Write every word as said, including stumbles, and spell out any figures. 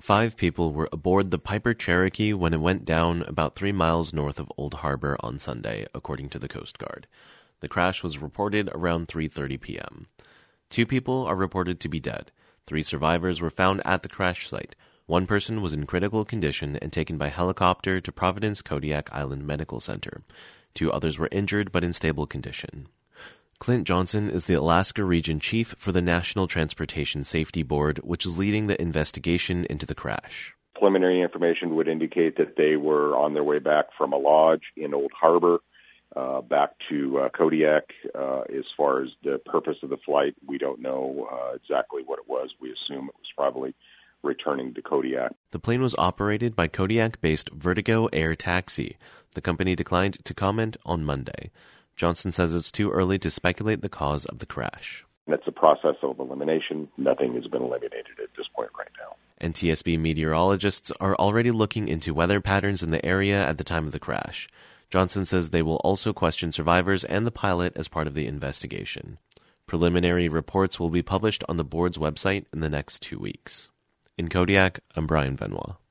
Five people were aboard the Piper Cherokee when it went down about three miles north of Old Harbor on Sunday, according to the Coast Guard. The crash was reported around three thirty p.m. Two people are reported to be dead. Three survivors were found at the crash site. One person was in critical condition and taken by helicopter to Providence Kodiak Island Medical Center. Two others were injured but in stable condition. Clint Johnson is the Alaska Region Chief for the National Transportation Safety Board, which is leading the investigation into the crash. Preliminary information would indicate that they were on their way back from a lodge in Old Harbor, uh, back to uh, Kodiak. Uh, as far as the purpose of the flight, we don't know uh, exactly what it was. We assume it was probably returning to Kodiak. The plane was operated by Kodiak-based Vertigo Air Taxi. The company declined to comment on Monday. Johnson says it's too early to speculate the cause of the crash. It's a process of elimination. Nothing has been eliminated at this point right now. N T S B meteorologists are already looking into weather patterns in the area at the time of the crash. Johnson says they will also question survivors and the pilot as part of the investigation. Preliminary reports will be published on the board's website in the next two weeks. In Kodiak, I'm Brian Benoit.